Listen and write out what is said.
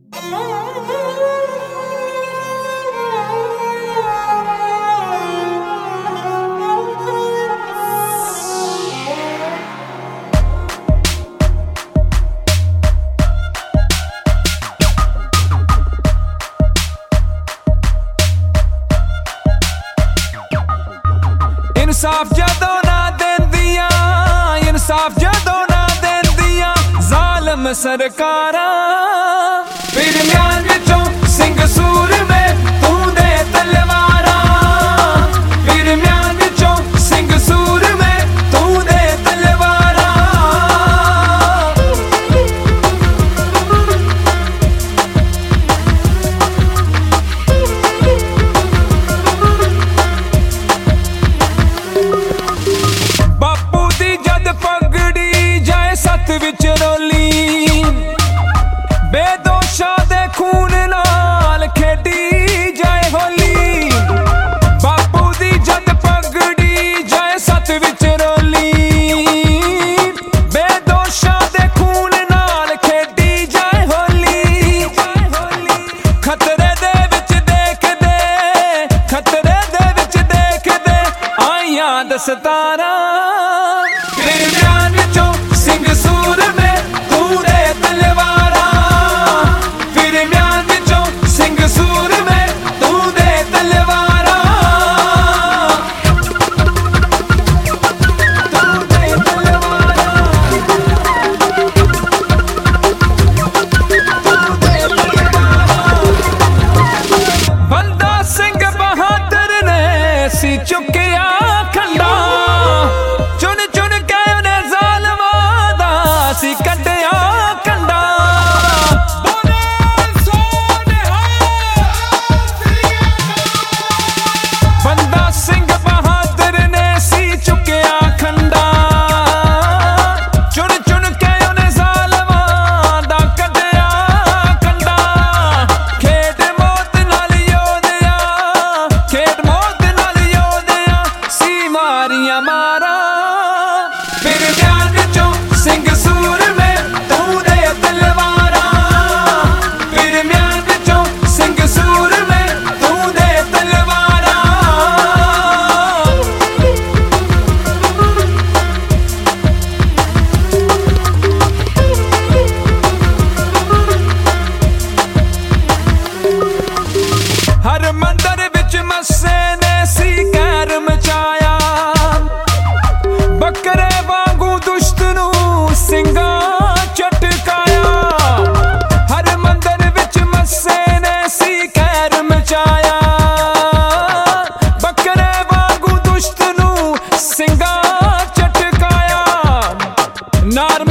इंसाफ जदों ना देंदियां, इंसाफ जदों ना देंदियां जालिम सरकारां। फिर म्यान विचों सिंह सूर में तू दे तलवारां, फिर म्यान विचों सिंह सूर में तू दे तलवारां। बापू दी जद पगड़ी जाए सत विच रोली, बेदोशा दे खून नाल खेडी जाए होली। बापू दी जद पगड़ी जाए सत विच रोली, बेदोशा दे खून नाल खेडी जाए होली। खतरे दे विच देख दे, खतरे दे विच देख दे आईयां दस्तारां। फिर म्यान विचों सिंह सूर में तू दे तलवारां, फिर म्यान विचों सिंह सूर में तू दे तलवारां। तू दे तलवारां, तू दे तलवारां। बंदा सिंह बहादुर ने सी चुकिया खंडा, चुन चुन के उन्हें ज़ालिमां दा सी कड्डिया कंडा। बंदा सिंह बहादुर ने सी चुकिया खंडा, चुन चुन के उन्हें ज़ालिमां दा कड्डिया कंडा। खेड मौत नाल योधिया, खेड मौत नाल योधिया सी मारियां मारा। फिर म्यान विचों सिंह सूर में तू दे तलवारां, फिर म्यान विचों सिंह सूर में तू दे तलवारां। हर मंदिर विच मस्से ने सी कहर मचाया, बकरे वांगू दुष्ट नूं सिंगां झटकाया। हर मंदिर विच मस्से ने सी कहर मचाया, बकरे वांगू दुष्ट नूं सिंगां झटकाया। नार